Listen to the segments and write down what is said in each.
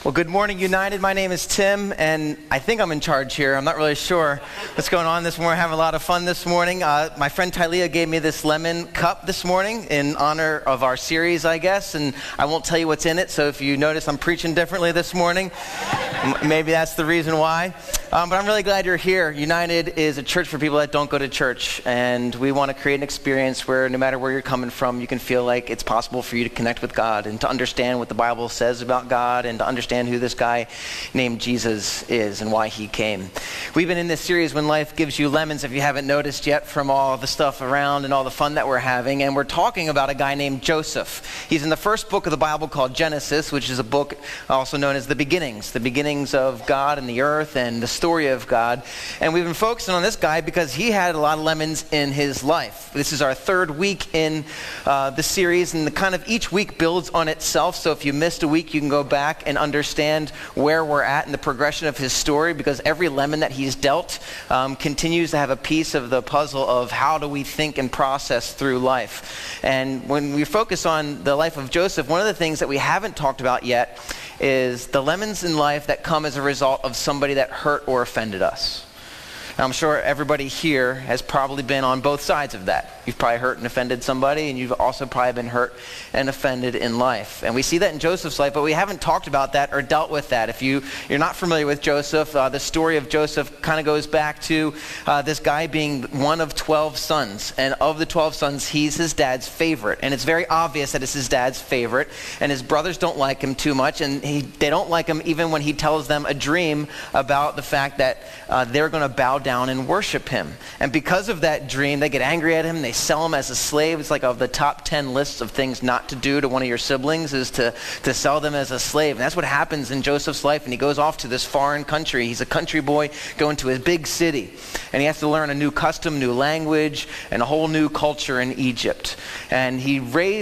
Well, good morning, United. My name is Tim, and I think I'm in charge here. I'm not really sure what's going on this morning. We're having a lot of fun this morning. My friend Tylea gave me this lemon cup this morning in honor of our series, I guess, and I won't tell you what's in it, so if you notice I'm preaching differently this morning, maybe that's the reason why. But I'm really glad you're here. United is a church for people that don't go to church, and we want to create an experience where no matter where you're coming from, you can feel like it's possible for you to connect with God and to understand what the Bible says about God and to understand who this guy named Jesus is and why he came. We've been in this series, When Life Gives You Lemons, if you haven't noticed yet from all the stuff around and all the fun that we're having, and we're talking about a guy named Joseph. He's in the first book of the Bible called Genesis, which is a book also known as the beginnings of God and the earth and the story of God. And we've been focusing on this guy because he had a lot of lemons in his life. This is our third week in the series, and each week builds on itself. So if you missed a week, you can go back and understand where we're at in the progression of his story, because every lemon that he's dealt continues to have a piece of the puzzle of how do we think and process through life. And when we focus on the life of Joseph, one of the things that we haven't talked about yet is the lemons in life that come as a result of somebody that hurt or offended us. Now, I'm sure everybody here has probably been on both sides of that. You've probably hurt and offended somebody, and you've also probably been hurt and offended in life. And we see that in Joseph's life, but we haven't talked about that or dealt with that. If you're not familiar with Joseph, the story of Joseph kind of goes back to this guy being one of 12 sons. And of the 12 sons, he's his dad's favorite. And it's very obvious that it's his dad's favorite. And his brothers don't like him too much, and they don't like him even when he tells them a dream about the fact that they're going to bow down and worship him. And because of that dream, they get angry at him. They sell him as a slave. It's like of the top 10 lists of things not to do to one of your siblings is to sell them as a slave. And that's what happens in Joseph's life. And he goes off to this foreign country. He's a country boy going to his big city. And he has to learn a new custom, new language, and a whole new culture in Egypt. And he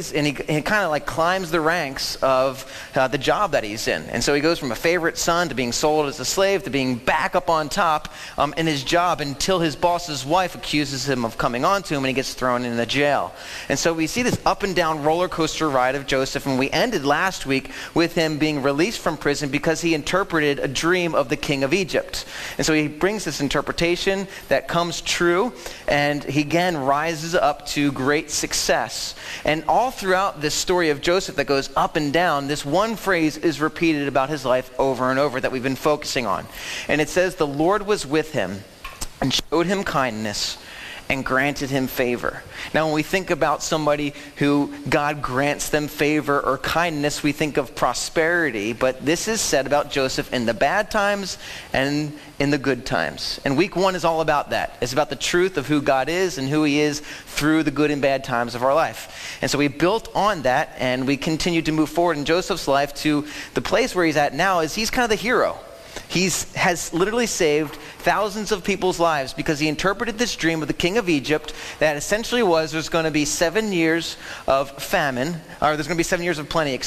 kind of like climbs the ranks of the job that he's in. And so he goes from a favorite son to being sold as a slave to being back up on top in his job until his boss's wife accuses him of coming on to him and he gets thrown in the jail. And so we see this up and down roller coaster ride of Joseph, and we ended last week with him being released from prison because he interpreted a dream of the king of Egypt. And so he brings this interpretation that comes true, and he again rises up to great success. And all throughout this story of Joseph that goes up and down, this one phrase is repeated about his life over and over that we've been focusing on. And it says, "The Lord was with him and showed him kindness and granted him favor." Now, when we think about somebody who God grants them favor or kindness, we think of prosperity, but this is said about Joseph in the bad times and in the good times. And week one is all about that. It's about the truth of who God is and who he is through the good and bad times of our life. And so we built on that, and we continue to move forward in Joseph's life to the place where he's at now is he's kind of the hero. He has literally saved thousands of people's lives because he interpreted this dream of the king of Egypt that essentially was there's going to be 7 years of famine, or there's going to be 7 years of plenty,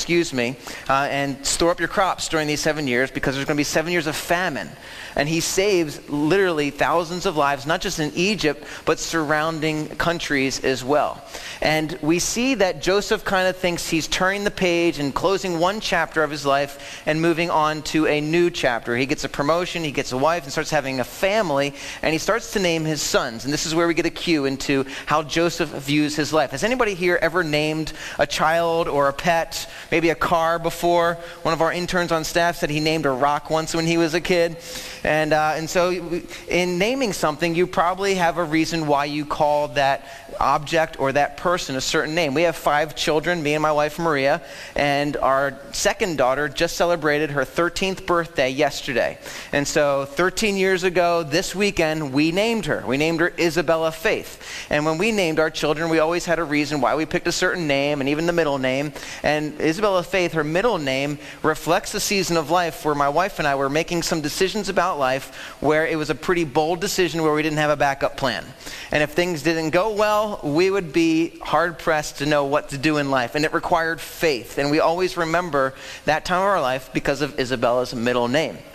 and store up your crops during these 7 years because there's going to be 7 years of famine. And he saves literally thousands of lives, not just in Egypt, but surrounding countries as well. And we see that Joseph kind of thinks he's turning the page and closing one chapter of his life and moving on to a new chapter. He gets a promotion, he gets a wife, and starts having a family, and he starts to name his sons. And this is where we get a cue into how Joseph views his life. Has anybody here ever named a child or a pet, maybe a car before? One of our interns on staff said he named a rock once when he was a kid. And so in naming something, you probably have a reason why you call that object or that person a certain name. We have 5 children, me and my wife Maria, and our second daughter just celebrated her 13th birthday yesterday. And so 13 years ago, this weekend, we named her. We named her Isabella Faith. And when we named our children, we always had a reason why we picked a certain name and even the middle name. And Isabella Faith, her middle name, reflects the season of life where my wife and I were making some decisions about life where it was a pretty bold decision where we didn't have a backup plan. And if things didn't go well, we would be hard-pressed to know what to do in life. And it required faith. And we always remember that time of our life because of Isabella's middle name.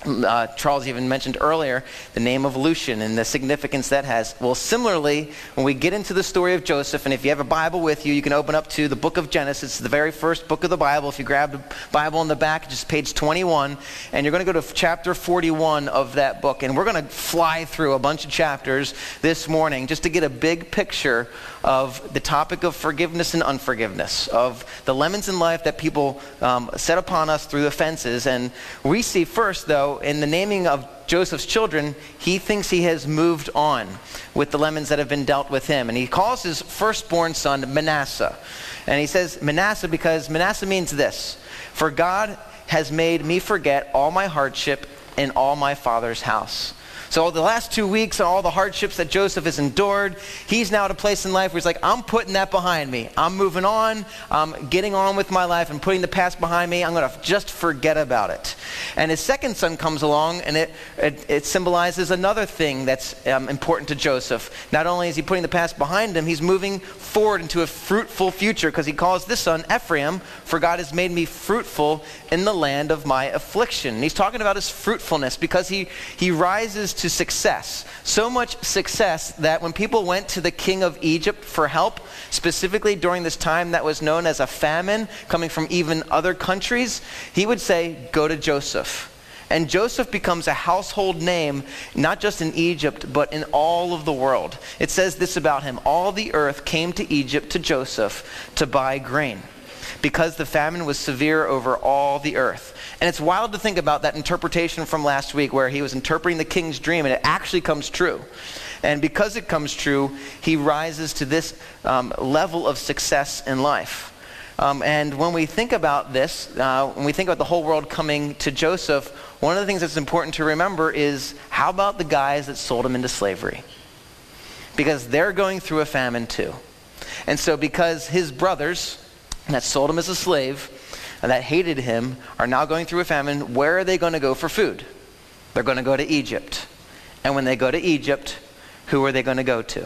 Charles even mentioned earlier the name of Lucian and the significance that has. Well, similarly, when we get into the story of Joseph, and if you have a Bible with you, you can open up to the book of Genesis, the very first book of the Bible. If you grab the Bible in the back, just page 21, and you're going to go to chapter 41 of that book. And we're going to fly through a bunch of chapters this morning just to get a big picture of the topic of forgiveness and unforgiveness, of the lemons in life that people set upon us through offenses. And we see first, though, in the naming of Joseph's children, he thinks he has moved on with the lemons that have been dealt with him. And he calls his firstborn son Manasseh. And he says Manasseh because Manasseh means this: for God has made me forget all my hardship in all my father's house. So the last 2 weeks and all the hardships that Joseph has endured, he's now at a place in life where he's like, I'm putting that behind me. I'm moving on. I'm getting on with my life. I'm putting the past behind me. I'm going to just forget about it. And his second son comes along, and it symbolizes another thing that's important to Joseph. Not only is he putting the past behind him, he's moving forward into a fruitful future, because he calls this son Ephraim, for God has made me fruitful in the land of my affliction. And he's talking about his fruitfulness because he rises to success. So much success that when people went to the king of Egypt for help, specifically during this time that was known as a famine coming from even other countries, he would say, go to Joseph. And Joseph becomes a household name, not just in Egypt, but in all of the world. It says this about him: all the earth came to Egypt to Joseph to buy grain, because the famine was severe over all the earth. And it's wild to think about that interpretation from last week where he was interpreting the king's dream, and it actually comes true. And because it comes true, he rises to this level of success in life. And when we think about this, when we think about the whole world coming to Joseph, one of the things that's important to remember is, how about the guys that sold him into slavery? Because they're going through a famine too. And so because his brothers that sold him as a slave and that hated him are now going through a famine, where are they going to go for food? They're going to go to Egypt. And when they go to Egypt, who are they going to go to?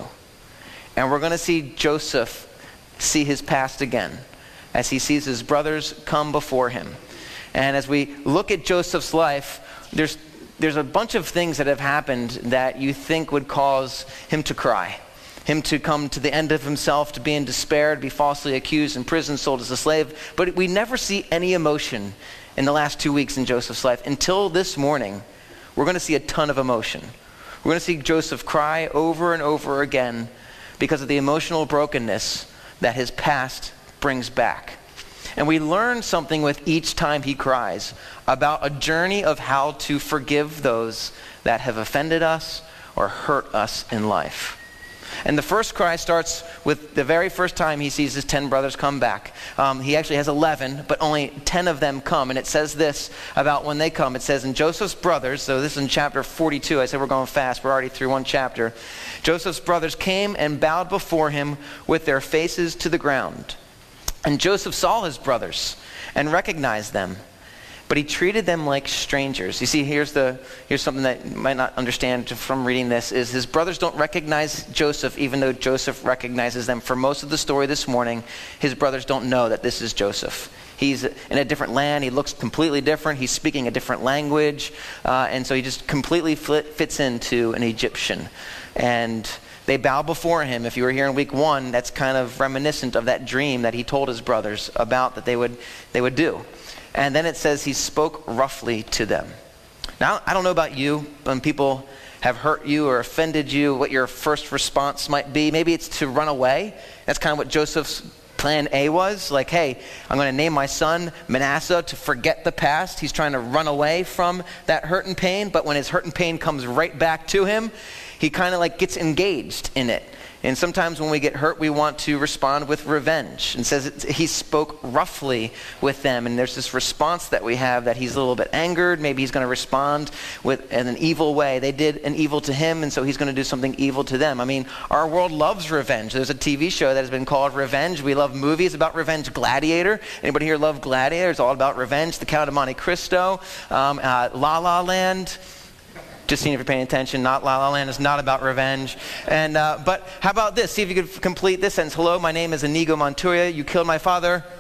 And we're going to see Joseph see his past again as he sees his brothers come before him. And as we look at Joseph's life, there's a bunch of things that have happened that you think would cause him to cry, him to come to the end of himself, to be in despair, to be falsely accused, imprisoned, sold as a slave. But we never see any emotion in the last 2 weeks in Joseph's life. Until this morning, we're going to see a ton of emotion. We're going to see Joseph cry over and over again because of the emotional brokenness that his past brings back. And we learn something with each time he cries about a journey of how to forgive those that have offended us or hurt us in life. And the first cry starts with the very first time he sees his 10 brothers come back. He actually has 11, but only 10 of them come. And it says this about when they come. It says, in Joseph's brothers, so this is in chapter 42. I said we're going fast. We're already through one chapter. Joseph's brothers came and bowed before him with their faces to the ground. And Joseph saw his brothers and recognized them, but he treated them like strangers. You see, here's something that you might not understand from reading this, is his brothers don't recognize Joseph, even though Joseph recognizes them. For most of the story this morning, his brothers don't know that this is Joseph. He's in a different land. He looks completely different. He's speaking a different language. And so he just completely fits into an Egyptian. And they bow before him. If you were here in week 1, that's kind of reminiscent of that dream that he told his brothers about that they would do. And then it says he spoke roughly to them. Now, I don't know about you, when people have hurt you or offended you, what your first response might be. Maybe it's to run away. That's kind of what Joseph's plan A was. Like, hey, I'm going to name my son Manasseh to forget the past. He's trying to run away from that hurt and pain. But when his hurt and pain comes right back to him, he kind of like gets engaged in it. And sometimes when we get hurt, we want to respond with revenge. And says he spoke roughly with them. And there's this response that we have that he's a little bit angered. Maybe he's going to respond in an evil way. They did an evil to him, and so he's going to do something evil to them. I mean, our world loves revenge. There's a TV show that has been called Revenge. We love movies about revenge. Gladiator. Anybody here love Gladiator? It's all about revenge. The Count of Monte Cristo. La La Land. Just seeing if you're paying attention. Not La La Land is not about revenge. And but how about this? See if you could complete this sentence. Hello, my name is Inigo Montoya. You killed my father.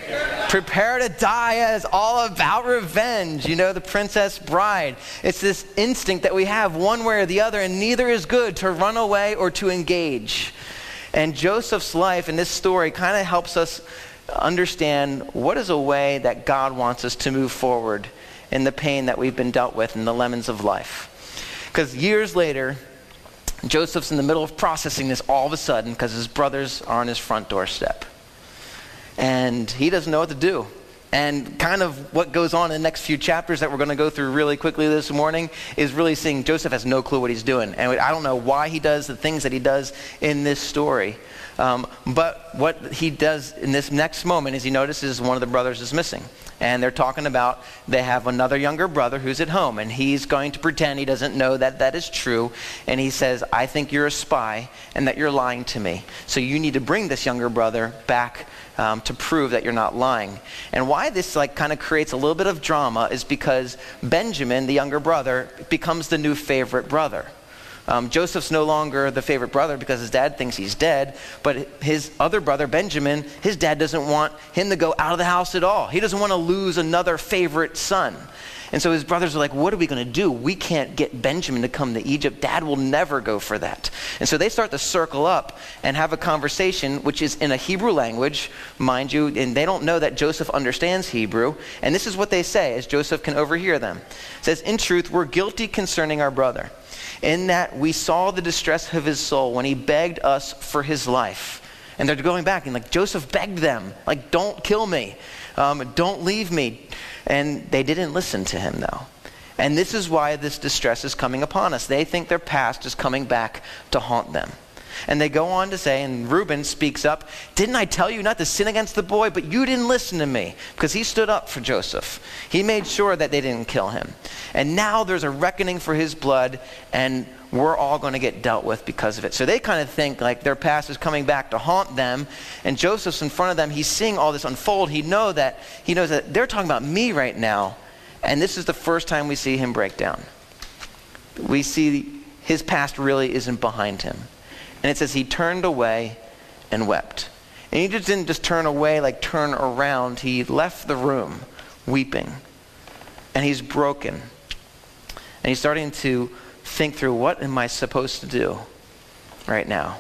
Prepare to Die is all about revenge. You know, The Princess Bride. It's this instinct that we have one way or the other, and neither is good, to run away or to engage. And Joseph's life in this story kind of helps us understand what is a way that God wants us to move forward in the pain that we've been dealt with in the lemons of life. Because years later, Joseph's in the middle of processing this all of a sudden because his brothers are on his front doorstep. And he doesn't know what to do. And kind of what goes on in the next few chapters that we're going to go through really quickly this morning is really seeing Joseph has no clue what he's doing. And I don't know why he does the things that he does in this story. But what he does in this next moment is he notices one of the brothers is missing. And they're talking about they have another younger brother who's at home. And he's going to pretend he doesn't know that that is true. And he says, I think you're a spy and that you're lying to me. So you need to bring this younger brother back to prove that you're not lying. And why this kind of creates a little bit of drama is because Benjamin, the younger brother, becomes the new favorite brother. Joseph's no longer the favorite brother because his dad thinks he's dead, but his other brother, Benjamin, his dad doesn't want him to go out of the house at all. He doesn't want to lose another favorite son. And so his brothers are like, what are we going to do? We can't get Benjamin to come to Egypt. Dad will never go for that. And so they start to circle up and have a conversation, which is in a Hebrew language, mind you, and they don't know that Joseph understands Hebrew. And this is what they say, as Joseph can overhear them. It says, in truth, we're guilty concerning our brother, in that we saw the distress of his soul when he begged us for his life. And they're going back and Joseph begged them, don't kill me. Don't leave me. And they didn't listen to him, though. And this is why this distress is coming upon us. They think their past is coming back to haunt them. And they go on to say, and Reuben speaks up, didn't I tell you not to sin against the boy? But you didn't listen to me. Because he stood up for Joseph. He made sure that they didn't kill him. And now there's a reckoning for his blood, and we're all going to get dealt with because of it. So they kind of think their past is coming back to haunt them. And Joseph's in front of them. He's seeing all this unfold. He knows that they're talking about me right now. And this is the first time we see him break down. We see his past really isn't behind him. And it says he turned away and wept. And he didn't just turn away, turn around. He left the room weeping. And he's broken. And he's starting to think through, what am I supposed to do right now?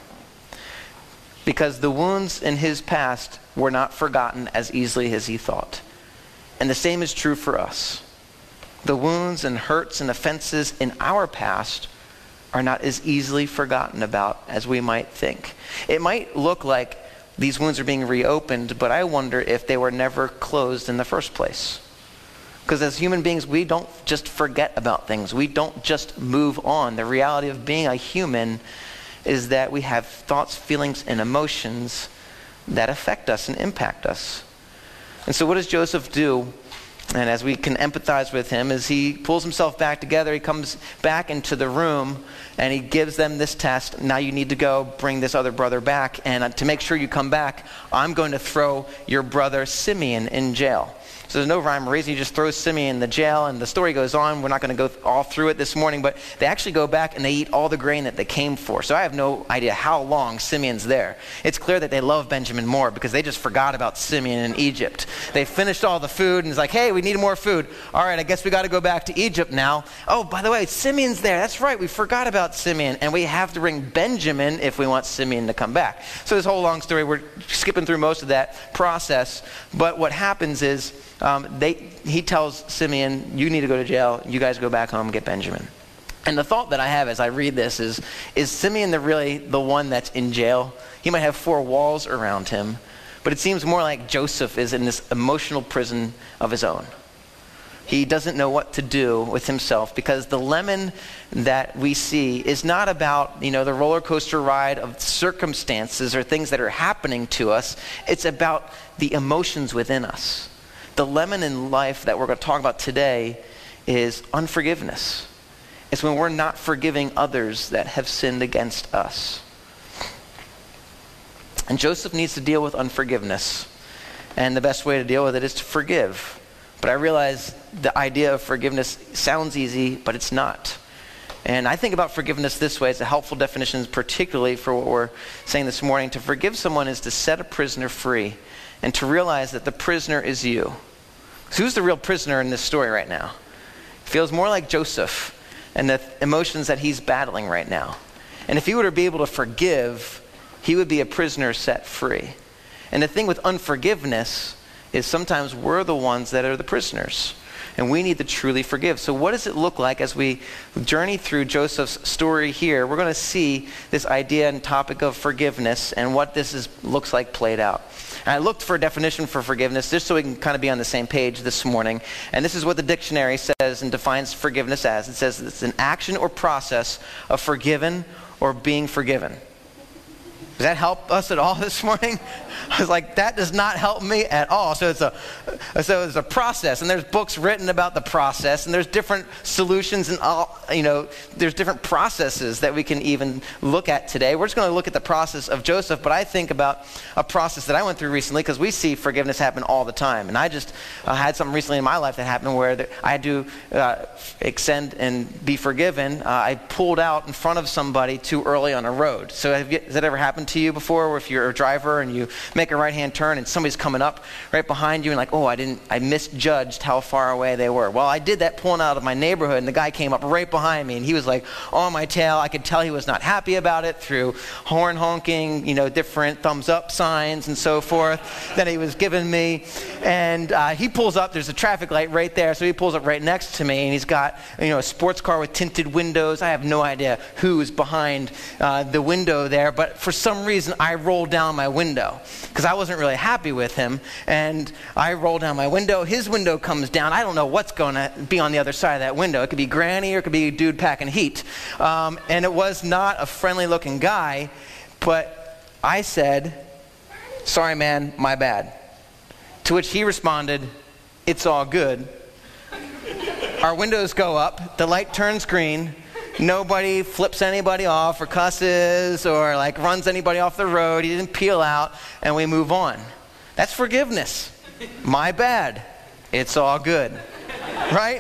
Because the wounds in his past were not forgotten as easily as he thought. And the same is true for us. The wounds and hurts and offenses in our past are not as easily forgotten about as we might think. It might look like these wounds are being reopened, but I wonder if they were never closed in the first place. Because as human beings, we don't just forget about things. We don't just move on. The reality of being a human is that we have thoughts, feelings, and emotions that affect us and impact us. And so what does Joseph do? And as we can empathize with him, is he pulls himself back together. He comes back into the room and he gives them this test. Now you need to go bring this other brother back. And to make sure you come back, I'm going to throw your brother Simeon in jail. So there's no rhyme or reason. You just throw Simeon in the jail, and the story goes on. We're not going to go all through it this morning, but they actually go back and they eat all the grain that they came for. So I have no idea how long Simeon's there. It's clear that they love Benjamin more because they just forgot about Simeon in Egypt. They finished all the food and it's like, hey, we need more food. All right, I guess we got to go back to Egypt now. Oh, by the way, Simeon's there. That's right, we forgot about Simeon, and we have to bring Benjamin if we want Simeon to come back. So this whole long story, we're skipping through most of that process, but what happens is he tells Simeon, you need to go to jail. You guys go back home and get Benjamin. And the thought that I have as I read this is Simeon really the one that's in jail? He might have 4 walls around him, but it seems more like Joseph is in this emotional prison of his own. He doesn't know what to do with himself because the lemon that we see is not about, the roller coaster ride of circumstances or things that are happening to us. It's about the emotions within us. The lemon in life that we're going to talk about today is unforgiveness. It's when we're not forgiving others that have sinned against us. And Joseph needs to deal with unforgiveness. And the best way to deal with it is to forgive. But I realize the idea of forgiveness sounds easy, but it's not. And I think about forgiveness this way. It's a helpful definition, particularly for what we're saying this morning. To forgive someone is to set a prisoner free and to realize that the prisoner is you. So who's the real prisoner in this story right now? It feels more like Joseph and the emotions that he's battling right now. And if he were to be able to forgive, he would be a prisoner set free. And the thing with unforgiveness is sometimes we're the ones that are the prisoners. And we need to truly forgive. So what does it look like as we journey through Joseph's story here? We're going to see this idea and topic of forgiveness and what this looks like played out. And I looked for a definition for forgiveness just so we can kind of be on the same page this morning. And this is what the dictionary says and defines forgiveness as. It says it's an action or process of forgiven or being forgiven. Does that help us at all this morning? I was like, that does not help me at all. So it's a process, and there's books written about the process, and there's different solutions, and all, there's different processes that we can even look at today. We're just going to look at the process of Joseph, but I think about a process that I went through recently because we see forgiveness happen all the time. And I just had something recently in my life that happened where I had to extend and be forgiven. I pulled out in front of somebody too early on a road. So has that ever happened to you before, where if you're a driver and you make a right-hand turn and somebody's coming up right behind you and like, I misjudged how far away they were. Well, I did that pulling out of my neighborhood, and the guy came up right behind me, and he was like on my tail. I could tell he was not happy about it through horn honking, different thumbs up signs and so forth that he was giving me. And he pulls up, there's a traffic light right there, so he pulls up right next to me, and he's got a sports car with tinted windows. I have no idea who's behind the window there, but for some reason I rolled down my window because I wasn't really happy with him, and I roll down my window. His window comes down. I don't know what's going to be on the other side of that window. It could be Granny or it could be a dude packing heat. And it was not a friendly looking guy, but I said, "Sorry, man, my bad." To which he responded, "It's all good." Our windows go up, the light turns green. Nobody flips anybody off or cusses or runs anybody off the road. He didn't peel out, and we move on. That's forgiveness. My bad. It's all good. Right?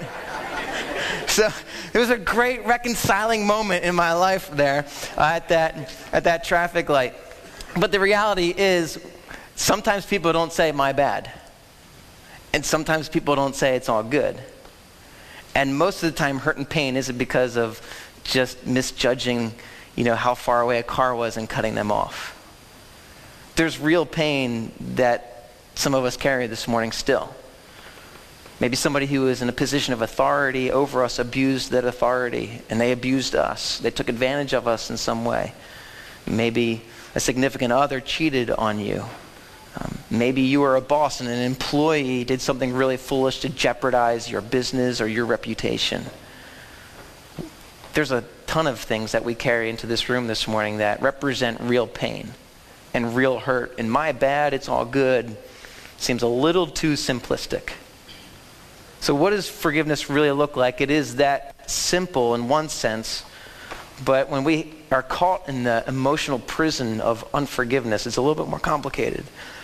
So it was a great reconciling moment in my life there at that traffic light. But the reality is, sometimes people don't say my bad. And sometimes people don't say it's all good. And most of the time, hurt and pain isn't because of just misjudging, how far away a car was and cutting them off. There's real pain that some of us carry this morning still. Maybe somebody who is in a position of authority over us abused that authority, and they abused us. They took advantage of us in some way. Maybe a significant other cheated on you. Maybe you were a boss and an employee did something really foolish to jeopardize your business or your reputation. There's a ton of things that we carry into this room this morning that represent real pain and real hurt. And my bad, it's all good, seems a little too simplistic. So what does forgiveness really look like? It is that simple in one sense, but when we are caught in the emotional prison of unforgiveness, it's a little bit more complicated.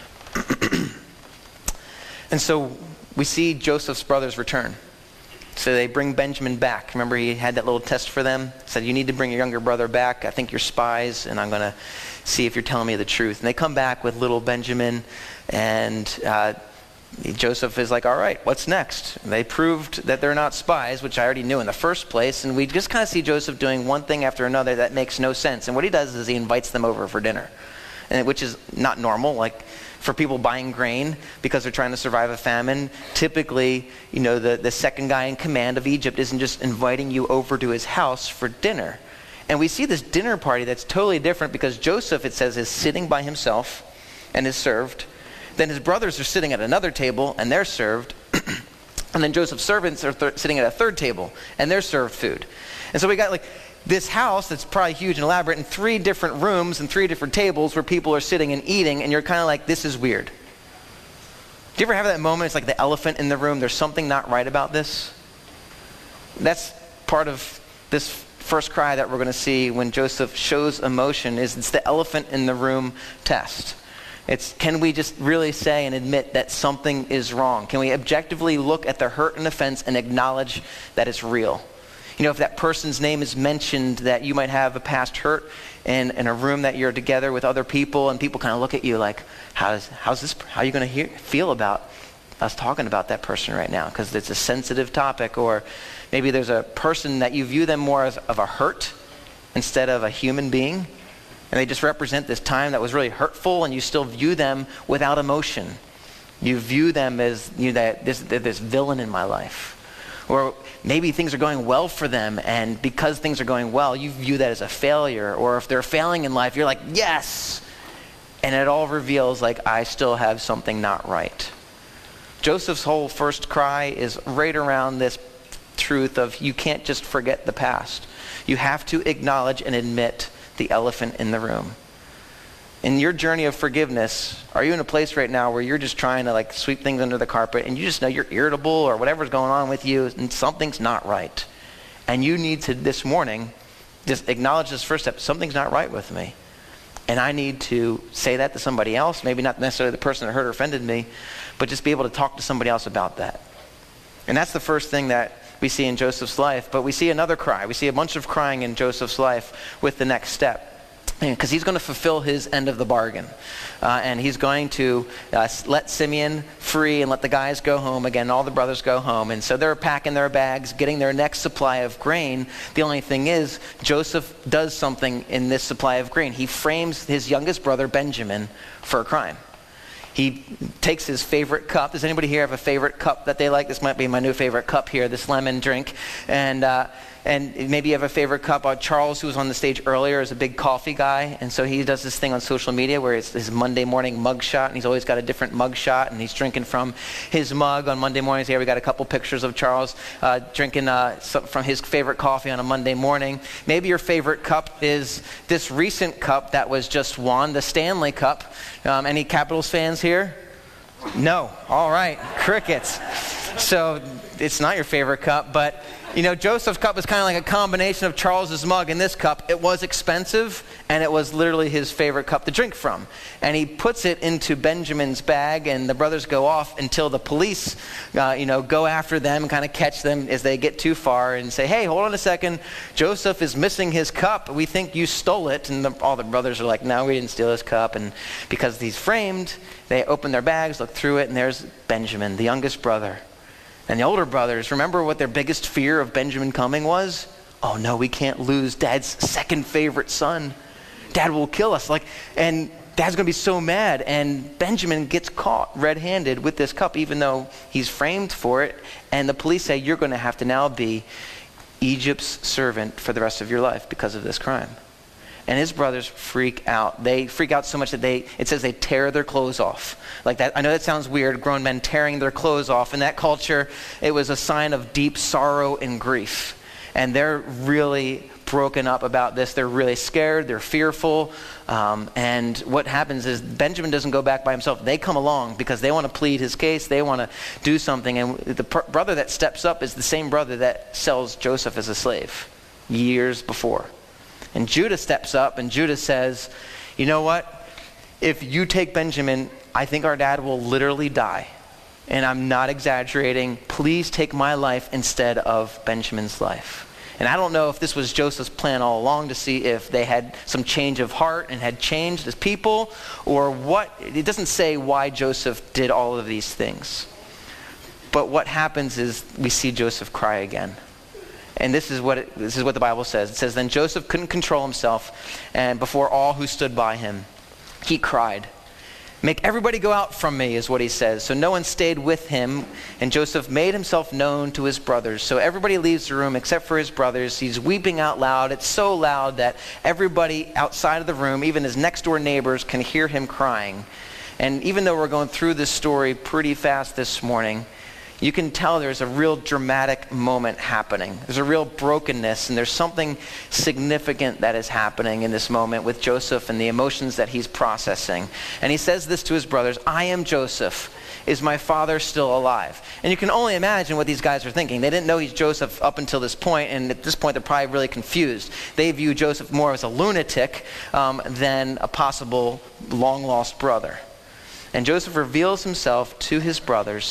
And so we see Joseph's brothers return. So they bring Benjamin back. Remember, he had that little test for them? Said, you need to bring your younger brother back. I think you're spies, and I'm going to see if you're telling me the truth. And they come back with little Benjamin, and Joseph is like, all right, what's next? And they proved that they're not spies, which I already knew in the first place. And we just kind of see Joseph doing one thing after another that makes no sense. And what he does is he invites them over for dinner, which is not normal. For people buying grain because they're trying to survive a famine, typically, the second guy in command of Egypt isn't just inviting you over to his house for dinner. And we see this dinner party that's totally different because Joseph, it says, is sitting by himself and is served. Then his brothers are sitting at another table and they're served. And then Joseph's servants are sitting at a third table and they're served food. And so we got this house that's probably huge and elaborate in 3 different rooms and 3 different tables where people are sitting and eating, and you're kind of like, this is weird. Do you ever have that moment? It's like the elephant in the room. There's something not right about this. That's part of this first cry that we're going to see when Joseph shows emotion. It's the elephant in the room test. It's, can we just really say and admit that something is wrong? Can we objectively look at the hurt and offense and acknowledge that it's real? You know, if that person's name is mentioned, that you might have a past hurt in a room that you're together with other people, and people kind of look at you like, how are you going to feel about us talking about that person right now? Because it's a sensitive topic. Or maybe there's a person that you view them more as of a hurt instead of a human being, and they just represent this time that was really hurtful, and you still view them without emotion. You view them as this villain in my life. Or maybe things are going well for them, and because things are going well, you view that as a failure. Or if they're failing in life, you're like, yes! And it all reveals, like, I still have something not right. Joseph's whole first cry is right around this truth of you can't just forget the past. You have to acknowledge and admit the elephant in the room. In your journey of forgiveness, are you in a place right now where you're just trying to like sweep things under the carpet, and you just know you're irritable or whatever's going on with you and something's not right? And you need to, this morning, just acknowledge this first step. Something's not right with me. And I need to say that to somebody else, maybe not necessarily the person that hurt or offended me, but just be able to talk to somebody else about that. And that's the first thing that we see in Joseph's life. But we see another cry. We see a bunch of crying in Joseph's life with the next step. Because he's going to fulfill his end of the bargain. And he's going to let Simeon free and let the guys go home again. All the brothers go home. And so they're packing their bags, getting their next supply of grain. The only thing is, Joseph does something in this supply of grain. He frames his youngest brother, Benjamin, for a crime. He takes his favorite cup. Does anybody here have a favorite cup that they like? This might be my new favorite cup here, this lemon drink. And maybe you have a favorite cup. Charles, who was on the stage earlier, is a big coffee guy. And so he does this thing on social media where it's his Monday morning mug shot. And he's always got a different mug shot. And he's drinking from his mug on Monday mornings. Here we got a couple pictures of Charles drinking from his favorite coffee on a Monday morning. Maybe your favorite cup is this recent cup that was just won, the Stanley Cup. Any Capitals fans here? No. All right. Crickets. So it's not your favorite cup, but you know, Joseph's cup is kind of like a combination of Charles's mug and this cup. It was expensive, and it was literally his favorite cup to drink from. And he puts it into Benjamin's bag, and the brothers go off until the police, go after them and kind of catch them as they get too far and say, hey, hold on a second. Joseph is missing his cup. We think you stole it. And all the brothers are like, no, we didn't steal his cup. And because he's framed, they open their bags, look through it, and there's Benjamin, the youngest brother. And the older brothers, remember what their biggest fear of Benjamin coming was? Oh no, we can't lose Dad's second favorite son. Dad will kill us. And Dad's going to be so mad. And Benjamin gets caught red-handed with this cup, even though he's framed for it. And the police say, you're going to have to now be Egypt's servant for the rest of your life because of this crime. And his brothers freak out. They freak out so much that it says they tear their clothes off. Like that. I know that sounds weird, grown men tearing their clothes off. In that culture, it was a sign of deep sorrow and grief. And they're really broken up about this. They're really scared. They're fearful. And what happens is Benjamin doesn't go back by himself. They come along because they want to plead his case. They want to do something. And the brother that steps up is the same brother that sells Joseph as a slave years before. And Judah steps up, and Judah says, you know what? If you take Benjamin, I think our dad will literally die. And I'm not exaggerating. Please take my life instead of Benjamin's life. And I don't know if this was Joseph's plan all along to see if they had some change of heart and had changed as people, or what. It doesn't say why Joseph did all of these things. But what happens is we see Joseph cry again. And this is what the Bible says. It says, then Joseph couldn't control himself, and before all who stood by him, he cried. Make everybody go out from me, is what he says. So no one stayed with him, and Joseph made himself known to his brothers. So everybody leaves the room except for his brothers. He's weeping out loud. It's so loud that everybody outside of the room, even his next door neighbors, can hear him crying. And even though we're going through this story pretty fast this morning, you can tell there's a real dramatic moment happening. There's a real brokenness, and there's something significant that is happening in this moment with Joseph and the emotions that he's processing. And he says this to his brothers, I am Joseph. Is my father still alive? And you can only imagine what these guys are thinking. They didn't know he's Joseph up until this point, and at this point they're probably really confused. They view Joseph more as a lunatic than a possible long-lost brother. And Joseph reveals himself to his brothers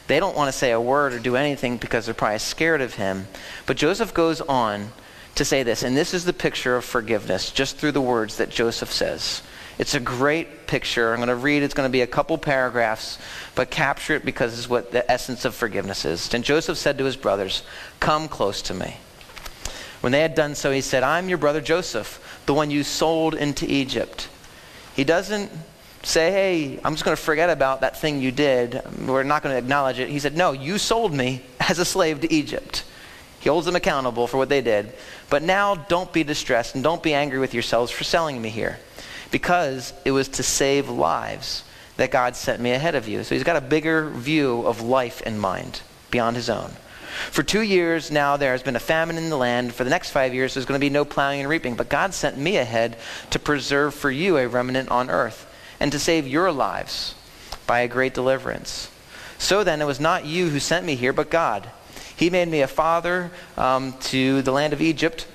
They don't want to say a word or do anything because they're probably scared of him. But Joseph goes on to say this, and this is the picture of forgiveness, just through the words that Joseph says. It's a great picture. I'm going to read, it's going to be a couple paragraphs, but capture it because it's what the essence of forgiveness is. And Joseph said to his brothers, "Come close to me." When they had done so, he said, "I'm your brother Joseph, the one you sold into Egypt." He doesn't say, "Hey, I'm just going to forget about that thing you did. We're not going to acknowledge it." He said, "No, you sold me as a slave to Egypt." He holds them accountable for what they did. But now don't be distressed and don't be angry with yourselves for selling me here, because it was to save lives that God sent me ahead of you. So he's got a bigger view of life in mind beyond his own. For 2 years now there has been a famine in the land. For the next 5 years there's going to be no plowing and reaping. But God sent me ahead to preserve for you a remnant on earth and to save your lives by a great deliverance. So then it was not you who sent me here, but God. He made me a father to the land of Egypt.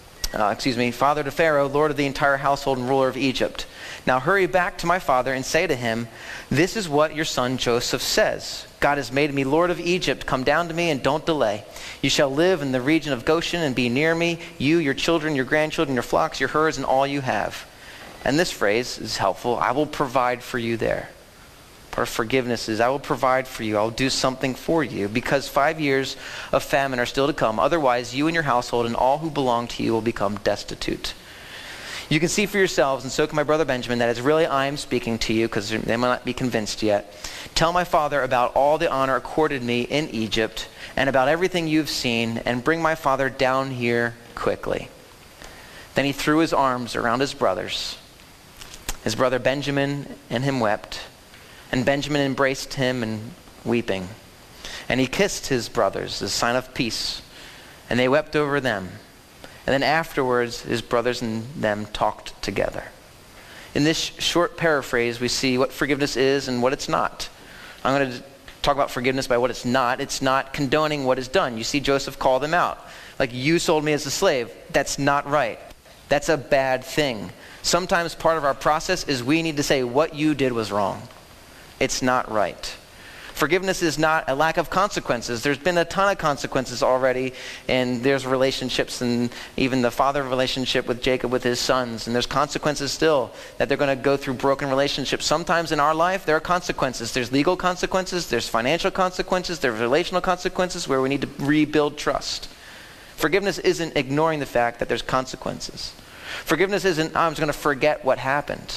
Father to Pharaoh, lord of the entire household and ruler of Egypt. Now hurry back to my father and say to him, this is what your son Joseph says. God has made me lord of Egypt. Come down to me and don't delay. You shall live in the region of Goshen and be near me, you, your children, your grandchildren, your flocks, your herds, and all you have. And this phrase is helpful. I will provide for you there. Part of forgiveness is I will provide for you. I will do something for you, because 5 years of famine are still to come. Otherwise, you and your household and all who belong to you will become destitute. You can see for yourselves, and so can my brother Benjamin, that it's really I am speaking to you, because they might not be convinced yet. Tell my father about all the honor accorded me in Egypt and about everything you've seen, and bring my father down here quickly. Then he threw his arms around his brothers. His brother Benjamin and him wept. And Benjamin embraced him and weeping. And he kissed his brothers as a sign of peace. And they wept over them. And then afterwards, his brothers and them talked together. In this short paraphrase, we see what forgiveness is and what it's not. I'm going to talk about forgiveness by what it's not. It's not condoning what is done. You see Joseph call them out. Like, you sold me as a slave. That's not right. That's a bad thing. Sometimes part of our process is we need to say what you did was wrong. It's not right. Forgiveness is not a lack of consequences. There's been a ton of consequences already, and there's relationships, and even the father relationship with Jacob with his sons, and there's consequences still that they're going to go through broken relationships. Sometimes in our life there are consequences. There's legal consequences, there's financial consequences, there's relational consequences where we need to rebuild trust. Forgiveness isn't ignoring the fact that there's consequences. Forgiveness isn't, I'm just going to forget what happened.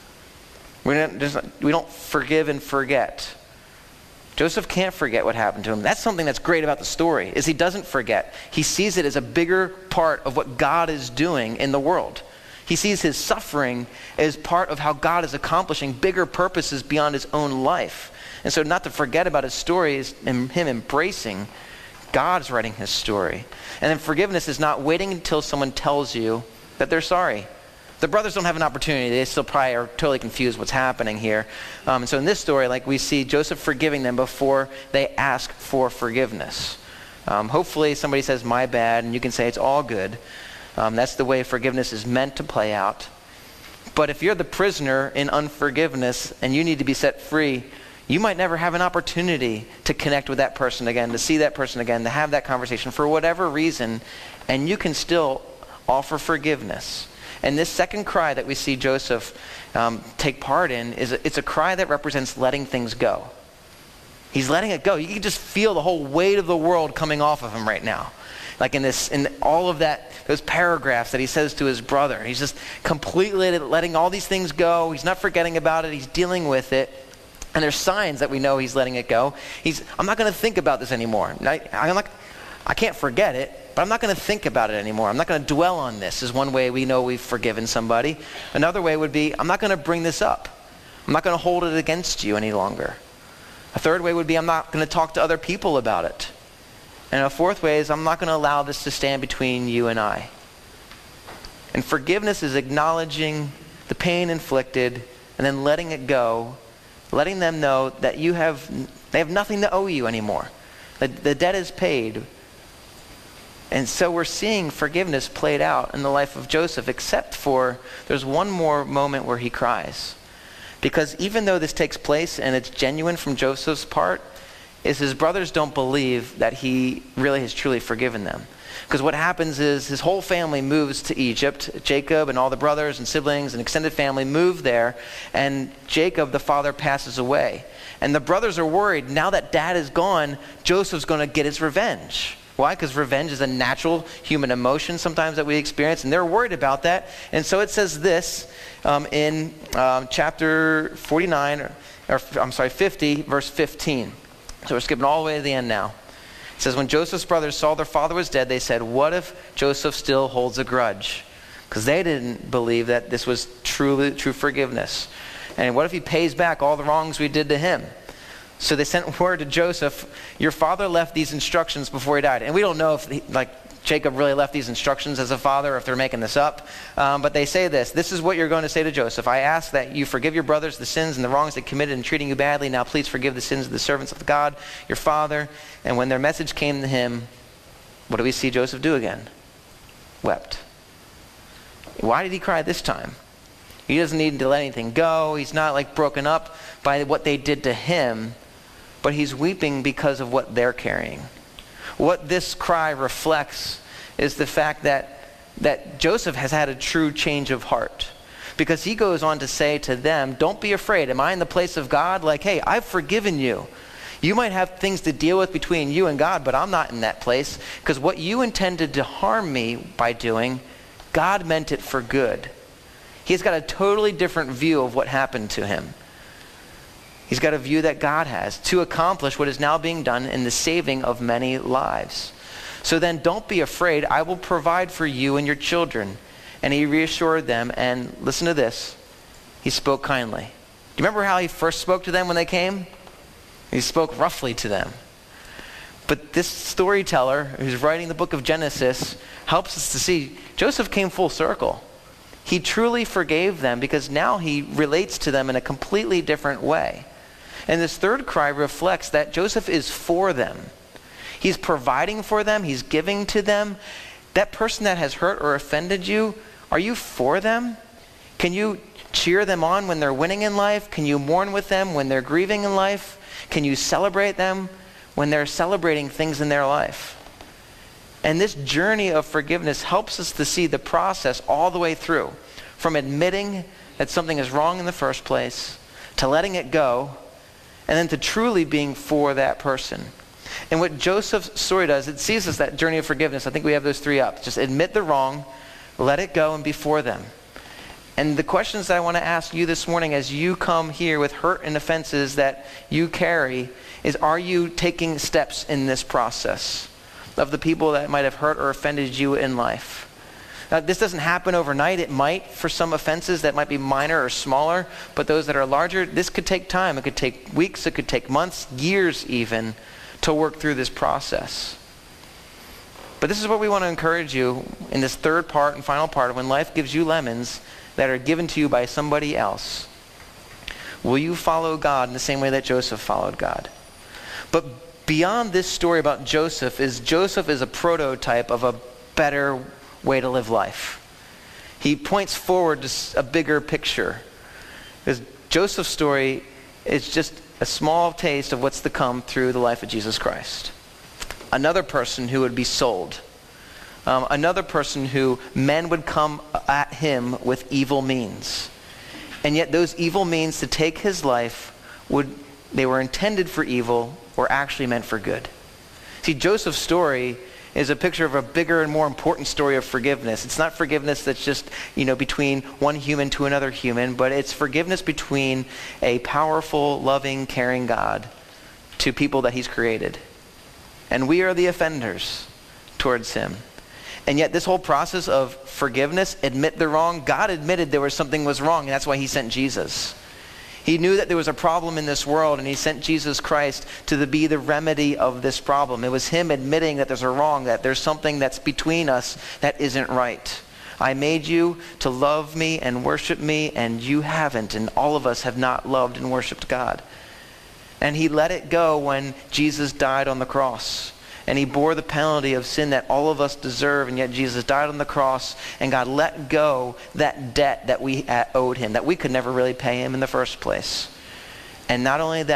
We don't forgive and forget. Joseph can't forget what happened to him. That's something that's great about the story, is he doesn't forget. He sees it as a bigger part of what God is doing in the world. He sees his suffering as part of how God is accomplishing bigger purposes beyond his own life. And so not to forget about his story is him embracing God's writing his story. And then forgiveness is not waiting until someone tells you that they're sorry. The brothers don't have an opportunity. They still probably are totally confused what's happening here. And so in this story, like, we see Joseph forgiving them before they ask for forgiveness. Hopefully somebody says, my bad, and you can say it's all good. That's the way forgiveness is meant to play out. But if you're the prisoner in unforgiveness and you need to be set free, you might never have an opportunity to connect with that person again, to see that person again, to have that conversation for whatever reason, and you can still offer forgiveness. And this second cry that we see Joseph take part in, it's a cry that represents letting things go. He's letting it go. You can just feel the whole weight of the world coming off of him right now. Like in all of that, those paragraphs that he says to his brother. He's just completely letting all these things go. He's not forgetting about it. He's dealing with it. And there's signs that we know he's letting it go. I'm not going to think about this anymore. I can't forget it. But I'm not going to think about it anymore. I'm not going to dwell on this, is one way we know we've forgiven somebody. Another way would be, I'm not going to bring this up. I'm not going to hold it against you any longer. A third way would be, I'm not going to talk to other people about it. And a fourth way is, I'm not going to allow this to stand between you and I. And forgiveness is acknowledging the pain inflicted and then letting it go, letting them know that they have nothing to owe you anymore. The debt is paid. And so we're seeing forgiveness played out in the life of Joseph, except for there's one more moment where he cries. Because even though this takes place and it's genuine from Joseph's part, is his brothers don't believe that he really has truly forgiven them. Because what happens is his whole family moves to Egypt. Jacob and all the brothers and siblings and extended family move there, and Jacob, the father, passes away. And the brothers are worried, now that dad is gone, Joseph's going to get his revenge. Why? Because revenge is a natural human emotion sometimes that we experience, and they're worried about that. And so it says this in chapter 50, verse 15. So we're skipping all the way to the end now. It says, when Joseph's brothers saw their father was dead, they said, what if Joseph still holds a grudge? Because they didn't believe that this was true forgiveness. And what if he pays back all the wrongs we did to him? So they sent word to Joseph, your father left these instructions before he died. And we don't know if Jacob really left these instructions as a father or if they're making this up. But they say this is what you're going to say to Joseph. I ask that you forgive your brothers the sins and the wrongs they committed in treating you badly. Now please forgive the sins of the servants of God, your father. And when their message came to him, what do we see Joseph do again? Wept. Why did he cry this time? He doesn't need to let anything go. He's not broken up by what they did to him, but he's weeping because of what they're carrying. What this cry reflects is the fact that Joseph has had a true change of heart. Because he goes on to say to them, don't be afraid. Am I in the place of God? Hey, I've forgiven you. You might have things to deal with between you and God, but I'm not in that place. Because what you intended to harm me by doing, God meant it for good. He's got a totally different view of what happened to him. He's got a view that God has to accomplish what is now being done in the saving of many lives. So then don't be afraid. I will provide for you and your children. And he reassured them, and listen to this. He spoke kindly. Do you remember how he first spoke to them when they came? He spoke roughly to them. But this storyteller who's writing the book of Genesis helps us to see Joseph came full circle. He truly forgave them because now he relates to them in a completely different way. And this third cry reflects that Joseph is for them. He's providing for them. He's giving to them. That person that has hurt or offended you, are you for them? Can you cheer them on when they're winning in life? Can you mourn with them when they're grieving in life? Can you celebrate them when they're celebrating things in their life? And this journey of forgiveness helps us to see the process all the way through, from admitting that something is wrong in the first place, to letting it go, and then to truly being for that person. And what Joseph's story does, it sees us that journey of forgiveness. I think we have those three up. Just admit the wrong, let it go, and be for them. And the questions that I want to ask you this morning as you come here with hurt and offenses that you carry is, are you taking steps in this process of the people that might have hurt or offended you in life? Now, this doesn't happen overnight. It might for some offenses that might be minor or smaller, but those that are larger, this could take time. It could take weeks, it could take months, years even, to work through this process. But this is what we want to encourage you in this third part and final part of when life gives you lemons that are given to you by somebody else. Will you follow God in the same way that Joseph followed God? But beyond this story about Joseph is a prototype of a better way to live life. He points forward to a bigger picture. Because Joseph's story is just a small taste of what's to come through the life of Jesus Christ. Another person who would be sold. Another person who men would come at him with evil means. And yet those evil means to take his life, they were intended for evil, were actually meant for good. See, Joseph's story is a picture of a bigger and more important story of forgiveness. It's not forgiveness that's just, between one human to another human, but it's forgiveness between a powerful, loving, caring God to people that he's created. And we are the offenders towards him. And yet this whole process of forgiveness, admit the wrong, God admitted there was something was wrong, and that's why he sent Jesus. He knew that there was a problem in this world, and he sent Jesus Christ to be the remedy of this problem. It was him admitting that there's a wrong, that there's something that's between us that isn't right. I made you to love me and worship me, and you haven't, and all of us have not loved and worshiped God. And he let it go when Jesus died on the cross. And he bore the penalty of sin that all of us deserve, and yet Jesus died on the cross, and God let go that debt that we owed him, that we could never really pay him in the first place. And not only that,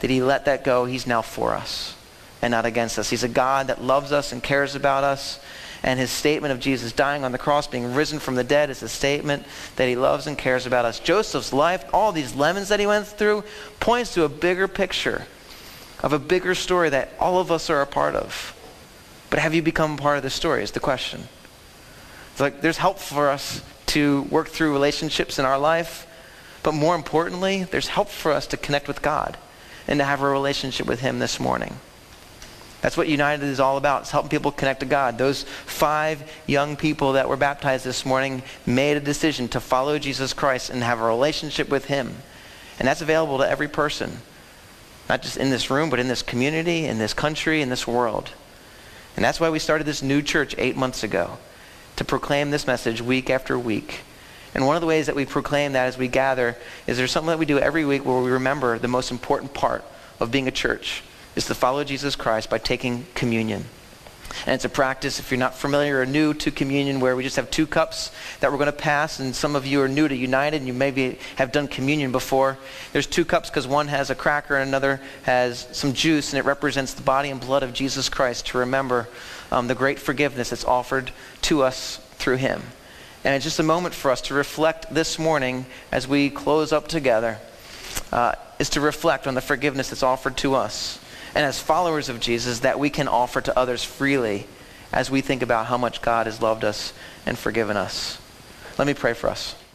that he let that go. He's now for us and not against us. He's a God that loves us and cares about us. And his statement of Jesus dying on the cross, being risen from the dead, is a statement that he loves and cares about us. Joseph's life, all these lemons that he went through, points to a bigger picture of a bigger story that all of us are a part of. But have you become part of the story is the question. It's like there's help for us to work through relationships in our life, but more importantly, there's help for us to connect with God and to have a relationship with him this morning. That's what United is all about. It's helping people connect to God. Those 5 young people that were baptized this morning made a decision to follow Jesus Christ and have a relationship with him. And that's available to every person, not just in this room, but in this community, in this country, in this world. And that's why we started this new church 8 months ago, to proclaim this message week after week. And one of the ways that we proclaim that as we gather is there's something that we do every week where we remember the most important part of being a church is to follow Jesus Christ by taking communion. And it's a practice, if you're not familiar or new to communion, where we just have 2 cups that we're going to pass. And some of you are new to United and you maybe have done communion before. There's 2 cups because one has a cracker and another has some juice, and it represents the body and blood of Jesus Christ to remember the great forgiveness that's offered to us through him. And it's just a moment for us to reflect this morning as we close up together, is to reflect on the forgiveness that's offered to us. And as followers of Jesus, that we can offer to others freely as we think about how much God has loved us and forgiven us. Let me pray for us.